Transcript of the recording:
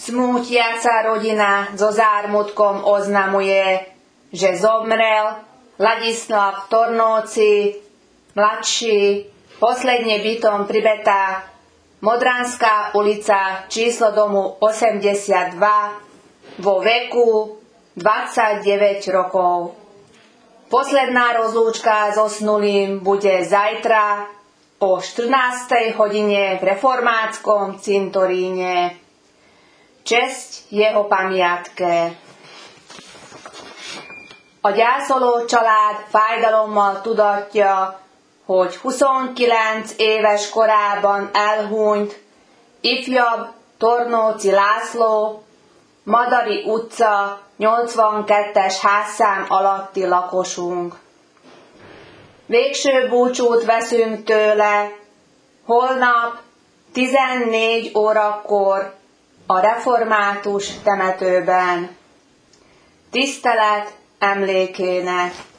Smútiaca rodina zo zármutkom oznamuje, že zomrel Ladislav Tornóci, mladší, posledne bytom pribetá Modranská ulica, číslo domu 82, vo veku 29 rokov. Posledná rozlúčka so snulým bude zajtra o 14. hodine v reformátskom cintoríne. Cseszt jeho pamiátke. A gyászoló család fájdalommal tudatja, hogy 29 éves korában elhunyt ifjabb Tornóci László, Madari utca 82-es házszám alatti lakosunk. Végső búcsút veszünk tőle holnap 14 órakor a református temetőben. Tisztelet emlékének.